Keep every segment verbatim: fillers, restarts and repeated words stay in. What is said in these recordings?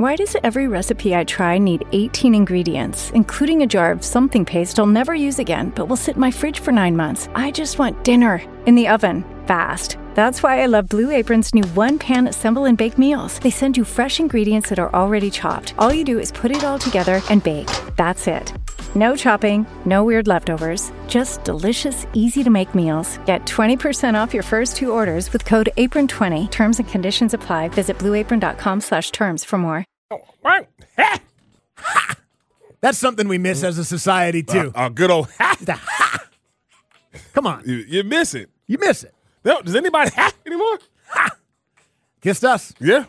Why does every recipe I try need eighteen ingredients, including a jar of something paste I'll never use again, but will sit in my fridge for nine months? I just want dinner in the oven, fast. That's why I love Blue Apron's new one-pan assemble and bake meals. They send you fresh ingredients that are already chopped. All you do is put it all together and bake. That's it. No chopping, no weird leftovers, just delicious, easy-to-make meals. Get twenty percent off your first two orders with code apron twenty. Terms and conditions apply. Visit blueapron.com slash terms for more. That's something we miss as a society, too. A uh, uh, good old ha. ha. Come on. You, you miss it. You miss it. No, does anybody ha anymore? Ha. Kissed us. Yeah.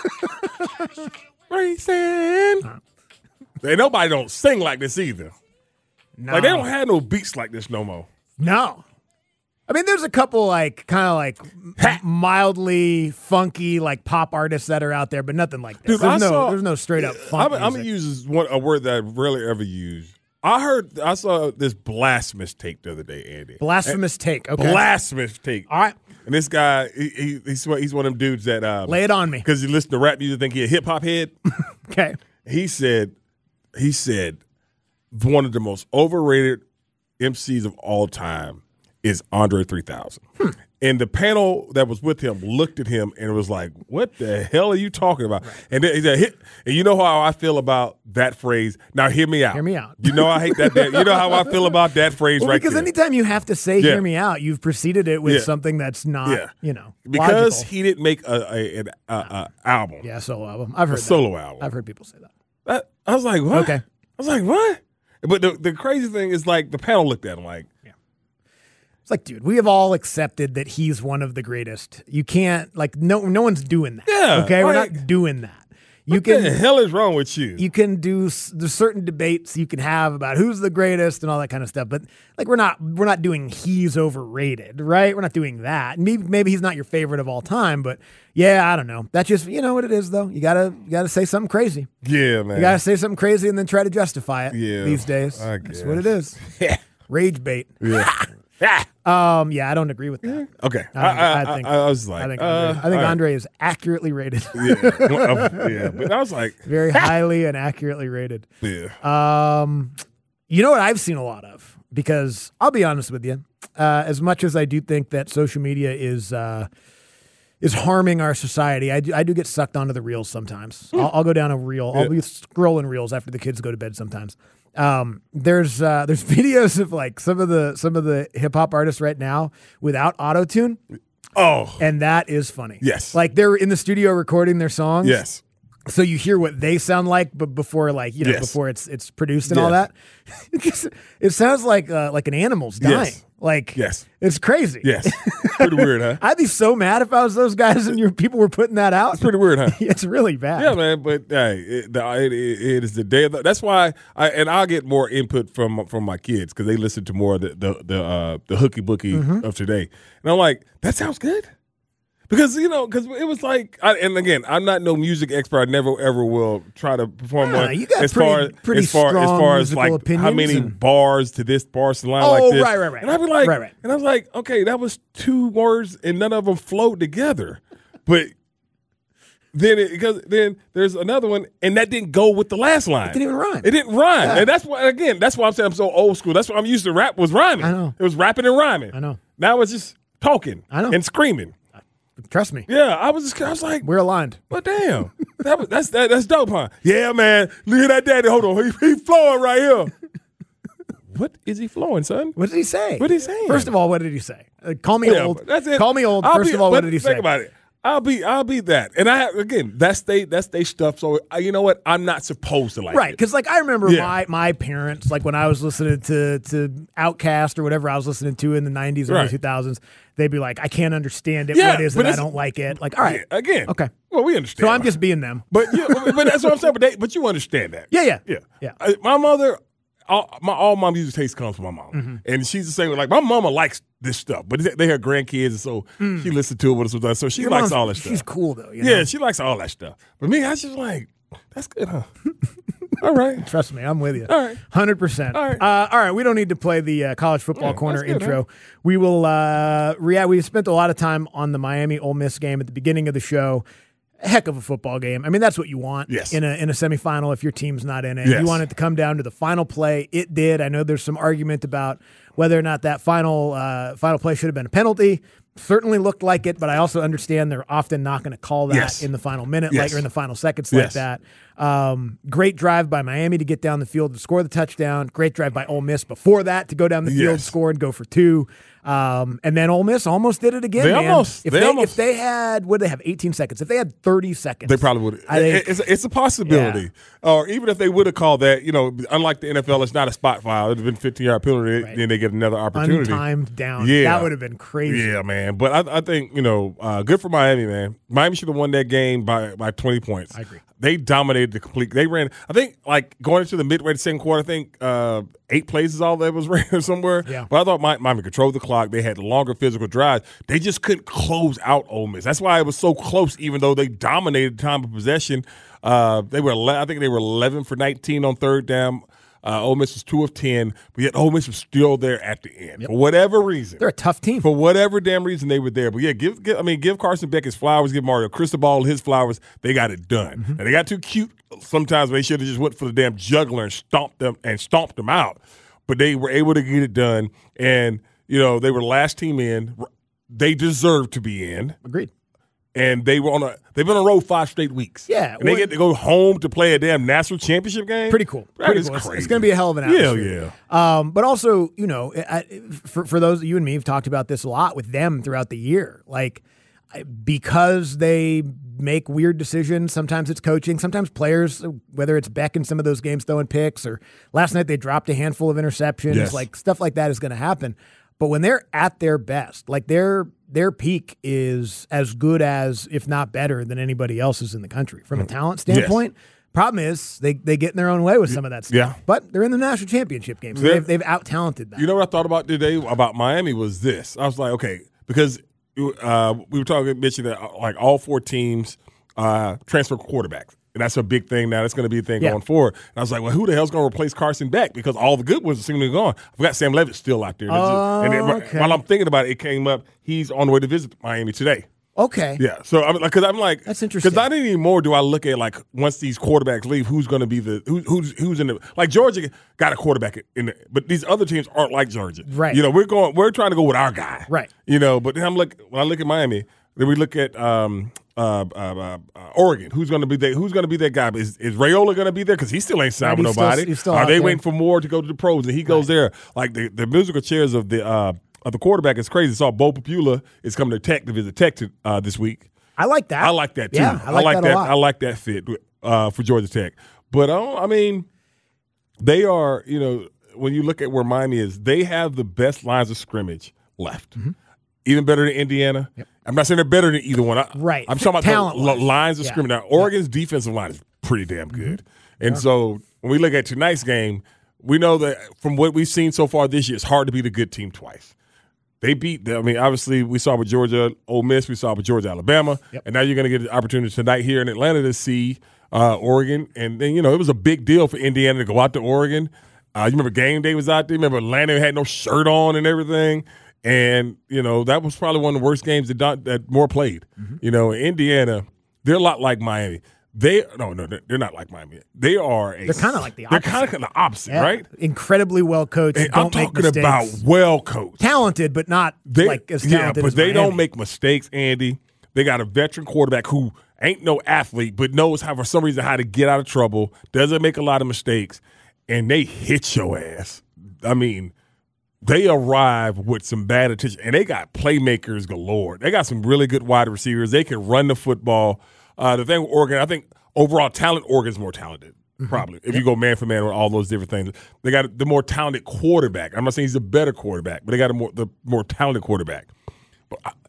Racing. Uh. Ain't nobody don't sing like this either. No. Like, they don't have no beats like this no more. No. I mean, there's a couple, like, kind of, like, ha. mildly funky, like, pop artists that are out there, but nothing like this. Dude, there's, no, saw, there's no straight-up funk I'm, I'm going to use one, a word that I rarely ever use. I heard, I saw this blasphemous take the other day, Andy. Blasphemous and, take, okay. Blasphemous take. All right. And this guy, he, he, he's, he's one of them dudes that. Um, Lay it on me. Because you listen to rap music, think he a hip-hop head. Okay. He said, he said, one of the most overrated M Cs of all time is Andre three thousand. Hmm. And the panel that was with him looked at him and was like, what the hell are you talking about? Right. And then he said, and you know how I feel about that phrase. Now, hear me out. Hear me out. You know I hate that. that you know how I feel about that phrase well, right because there. Because anytime you have to say yeah. hear me out, you've preceded it with yeah. something that's not, yeah. you know, Because logical. he didn't make a, a, an a, a album. Yeah, a solo album. I've heard a that. solo album. I've heard people say that. that. I was like, what? Okay. I was like, what? But the, the crazy thing is, like, the panel looked at him like, yeah. It's like, dude, we have all accepted that he's one of the greatest. You can't, like, no no one's doing that. Yeah. Okay? We're like, not doing that. You what can, the hell is wrong with you? You can do there's certain debates you can have about who's the greatest and all that kind of stuff, but like we're not we're not doing he's overrated, right? We're not doing that. Maybe maybe he's not your favorite of all time, but yeah, I don't know. That's just you know what it is though. You gotta you gotta say something crazy. Yeah, man. You gotta say something crazy and then try to justify it. Yeah, these days. I guess. That's what it is. Rage bait. Yeah. Um, yeah, I don't agree with that. Okay, I, I, I think I, I was like, I think, uh, Andre, I think right. Andre is accurately rated. yeah, well, yeah, but I was like, very highly and accurately rated. Yeah. Um, you know what I've seen a lot of because I'll be honest with you, uh, as much as I do think that social media is uh, is harming our society, I do, I do get sucked onto the reels sometimes. I'll, I'll go down a reel. Yeah. I'll be scrolling reels after the kids go to bed sometimes. Um, there's uh, there's videos of like some of the some of the hip hop artists right now without auto-tune. Oh, and that is funny. Yes, like they're in the studio recording their songs. Yes, so you hear what they sound like, but before like you know yes. before it's it's produced and yes. all that. It sounds like uh, like an animal's dying. Yes. Like yes, it's crazy. Yes, pretty weird, huh? I'd be so mad if I was those guys and your people were putting that out. It's pretty weird, huh? It's really bad. Yeah, man. But hey, it, the, it, it is the day of the, that's why I and I'll get more input from from my kids because they listen to more of the the the, uh, the hooky booky mm-hmm. of today, and I'm like, that sounds good. Because, you know, because it was like, I, and again, I'm not no music expert. I never, ever will try to perform yeah, one. You got as pretty, far, pretty as far, strong as far as musical like opinions how many and... bars to this, bars to line oh, like this. right, right, right. And I'd be like, right, right. and I was like, okay, that was two words and none of them flowed together. But then, it, because then there's another one, and that didn't go with the last line. It didn't even rhyme. It didn't rhyme. Yeah. And that's why, again, that's why I'm saying I'm so old school. That's why I'm used to rap was rhyming. I know. It was rapping and rhyming. I know. Now it's just talking I know. and screaming. Trust me. Yeah, I was just, I was like, we're aligned. But damn, that was, that's that, that's dope, huh? Yeah, man. Look at that daddy. Hold on, he, he flowing right here. What is he flowing, son? What did he say? What did he say? First of all, what did he say? Uh, call me yeah, old. That's it. Call me old. I'll First be, of all, what did he think say? Think about it. I'll be, I'll be that, and I have, again, that's they, that's they stuff. So uh, you know what? I'm not supposed to like right, it, because like I remember yeah. my my parents, like when I was listening to to Outkast or whatever I was listening to in the nineties or right. two thousands, they'd be like, I can't understand it. Yeah, what is it? I don't like it. Like, all right, yeah, again, okay. Well, we understand. So I'm just being them, but yeah, but that's what I'm saying. But they, but you understand that? Yeah, yeah, yeah, yeah. I, my mother. All my all my music taste comes from my mom, mm-hmm. and she's the same. Like my mama likes this stuff, but they have grandkids, and so mm. she listens to it with us. So she Your likes mom's, all that stuff. She's cool though. You know? Yeah, she likes all that stuff. But me, I was just like, that's good, huh? All right, trust me, I'm with you. All right, hundred percent. All right, uh, all right. We don't need to play the uh, college football yeah, corner good, intro. huh? We will uh, react. We spent a lot of time on the Miami Ole Miss game at the beginning of the show. a heck of a football game. I mean, that's what you want yes. in a in a semifinal if your team's not in it. Yes. You want it to come down to the final play. It did. I know there's some argument about whether or not that final uh, final play should have been a penalty. Certainly looked like it, but I also understand they're often not going to call that yes. in the final minute, yes. like or in the final seconds yes. like that. Um, great drive by Miami to get down the field to score the touchdown. Great drive by Ole Miss before that to go down the field, yes. score, and go for two. Um, and then Ole Miss almost did it again. They man. almost. If they, they, almost. if they had, what did they have? eighteen seconds. If they had thirty seconds, they probably would. It's, it's a possibility. Yeah. Or even if they would have called that, you know, unlike the N F L, it's not a spot foul. It would have been fifteen yard penalty. Right. Then they get another opportunity. Untimed down. Yeah, that would have been crazy. Yeah, man. But I, I think you know, uh, good for Miami, man. Miami should have won that game by by twenty points. I agree. They dominated the complete. They ran. I think like going into the midway to second quarter. I think uh, eight plays is all that was ran somewhere. Yeah. But I thought Miami controlled the clock. They had longer physical drives. They just couldn't close out Ole Miss. That's why it was so close. Even though they dominated time of possession, uh, they were. I think they were eleven for nineteen on third down. Uh, Ole Miss was two of ten, but yet Ole Miss was still there at the end yep. for whatever reason. They're a tough team for whatever damn reason they were there. But yeah, give, give I mean, give Carson Beck his flowers, give Mario Cristobal his flowers. They got it done, mm-hmm. and they got too cute. Sometimes they should have just went for the damn juggler and stomped them and stomped them out. But they were able to get it done, and you know they were last team in. They deserved to be in. Agreed. And they were on a they've been on a road five straight weeks. Yeah. And they get to go home to play a damn national championship game. Pretty cool. That Pretty is cool. crazy. It's going to be a hell of an atmosphere. Yeah, yeah. Um, but also, you know, I, for for those you and me have talked about this a lot with them throughout the year. Like because they make weird decisions. Sometimes it's coaching. Sometimes players, whether it's Beck in some of those games throwing picks, or last night they dropped a handful of interceptions. Yes. Like stuff like that is going to happen. But when they're at their best, like their their peak is as good as, if not better, than anybody else's in the country from a talent standpoint. Yes. Problem is they they get in their own way with some of that stuff. Yeah. But they're in the national championship game, so they've, they've out-talented that. You know what I thought about today about Miami was this. I was like, okay, because uh, we were talking, mentioned that like all four teams uh, transfer quarterbacks. And that's a big thing now. That's going to be a thing yeah. going forward. And I was like, well, who the hell's going to replace Carson Beck? Because all the good ones are seemingly gone. I forgot Sam Levitt's still out there. Oh, and it, okay. While I'm thinking about it, it came up. He's on the way to visit Miami today. Okay. Yeah. So I'm like, because I'm like, that's interesting. Because not anymore do I look at like once these quarterbacks leave, who's going to be the who, who's who's in the like Georgia got a quarterback in the, but these other teams aren't like Georgia. Right. You know, we're going, we're trying to go with our guy. Right. You know, but then I'm like, when I look at Miami, then we look at um, uh, uh, uh, Oregon. Who's going to be there? Who's going to be that guy? Is, is Raiola going to be there? Because he still ain't signed right, with nobody. Still, he's still Are they there. waiting for Moore to go to the pros and he goes right. there? Like the, the musical chairs of the uh, of the quarterback is crazy. So Bo Papula is coming to Tech to visit Tech to, uh, this week. I like that. I like that too. Yeah, I like, I like that, that. a lot. I like that fit uh, for Georgia Tech. But uh, I mean, they are. You know, when you look at where Miami is, they have the best lines of scrimmage left. Mm-hmm. Even better than Indiana. Yep. I'm not saying they're better than either one. I, right. I'm talking about the l- lines of yeah. scrimmage. Now, Oregon's yeah. defensive line is pretty damn good. Mm-hmm. And yeah. so when we look at tonight's game, we know that from what we've seen so far this year, it's hard to beat a good team twice. They beat them. I mean, obviously, we saw with Georgia, Ole Miss, we saw with Georgia, Alabama. Yep. And now you're going to get the opportunity tonight here in Atlanta to see uh, Oregon. And then, you know, it was a big deal for Indiana to go out to Oregon. Uh, you remember game day was out there. You remember Atlanta had no shirt on and everything. And, you know, that was probably one of the worst games that, Don, that Moore played. Mm-hmm. You know, Indiana, they're a lot like Miami. They no no they're not like Miami. They are a they're kind of like the opposite. They're kind of the opposite, yeah. right? Incredibly well coached. And don't I'm talking make about well coached, talented, but not they, like as talented. Yeah, but as they Miami. don't make mistakes, Andy. They got a veteran quarterback who ain't no athlete, but knows how for some reason how to get out of trouble. Doesn't make a lot of mistakes, and they hit your ass. I mean. They arrive with some bad attention, and they got playmakers galore. They got some really good wide receivers. They can run the football. Uh, the thing with Oregon, I think overall talent, Oregon's more talented, mm-hmm. probably. If yep. you go man for man with all those different things. They got the more talented quarterback. I'm not saying he's a better quarterback, but they got a more the more talented quarterback. But I,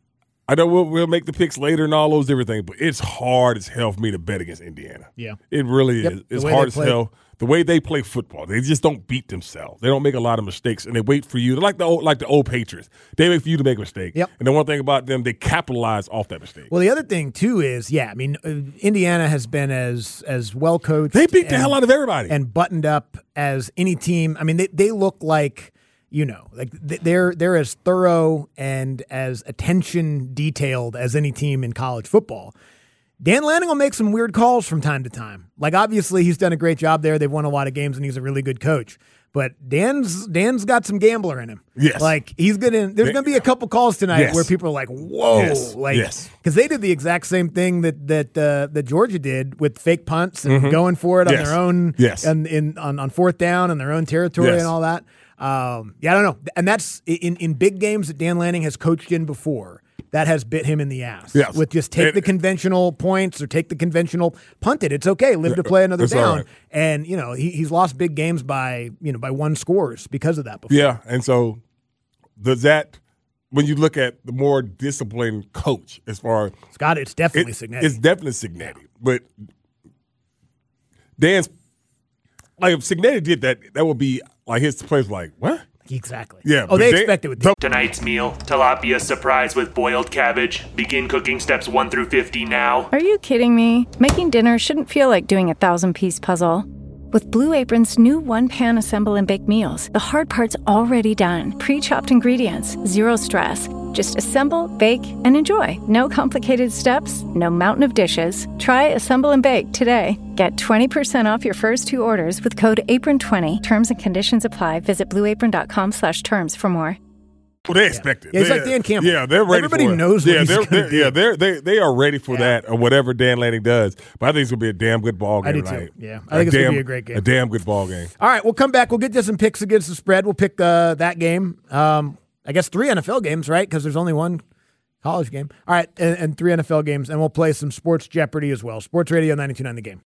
I know we'll, we'll make the picks later and all those different things, but it's hard as hell for me to bet against Indiana. Yeah. It really yep. is. It's hard as hell. The way they play football, they just don't beat themselves. They don't make a lot of mistakes, and they wait for you. They're like the old, like the old Patriots. They wait for you to make a mistake. Yep. And the one thing about them, they capitalize off that mistake. Well, the other thing too is, yeah, I mean, uh, Indiana has been as as well coached. They beat the and, hell out of everybody and buttoned up as any team. I mean, they they look like. You know, like they're they're as thorough and as attention detailed as any team in college football. Dan Lanning will make some weird calls from time to time. Like, obviously, he's done a great job there. They've won a lot of games, and he's a really good coach. But Dan's Dan's got some gambler in him. Yes. Like, he's gonna. There's gonna be a couple calls tonight yes. where people are like, "Whoa!" Yes. Like, yes. because they did the exact same thing that that uh, that Georgia did with fake punts and mm-hmm. going for it on yes. their own, yes. and in on, on fourth down in their own territory yes. and all that. Um, yeah, I don't know. And that's in in big games that Dan Lanning has coached in before. That has bit him in the ass. Yes. With just take and, the conventional points or take the conventional punt it. It's okay. Live to play another down. Right. And, you know, he, he's lost big games by, you know, by one scores because of that before. Yeah. And so does that, when you look at the more disciplined coach as far as. Scott, it's definitely it, Cignetti. It's definitely Cignetti. But Dan's, like if Cignetti did that, that would be like his place like, what? Exactly. Yeah. Oh, they Dan, expect it with Dan. Tonight's meal, tilapia surprise with boiled cabbage. Begin cooking steps one through fifty now. Are you kidding me? Making dinner shouldn't feel like doing a thousand-piece puzzle. With Blue Apron's new one-pan assemble and bake meals, the hard part's already done. Pre-chopped ingredients, zero stress. Just assemble, bake, and enjoy. No complicated steps, no mountain of dishes. Try Assemble and Bake today. Get twenty percent off your first two orders with code apron twenty. Terms and conditions apply. Visit blueapron.com slash terms for more. Well, they expect it. Yeah, it's they, like Dan Campbell. Yeah, they're ready Everybody for it. knows what yeah, he's they're, gonna they're, do. Yeah, they're, they they are ready for Yeah. that or whatever Dan Lanning does. But I think it's going to be a damn good ball game I do tonight. too. Yeah, I think it's going to be a great game. A damn good ball game. All right, we'll come back. We'll get to some picks against the spread. We'll pick uh, that game. Um, I guess three N F L games, right? Because there's only one college game. All right, and, and three N F L games, and we'll play some Sports Jeopardy as well. Sports Radio ninety-two point nine The Game.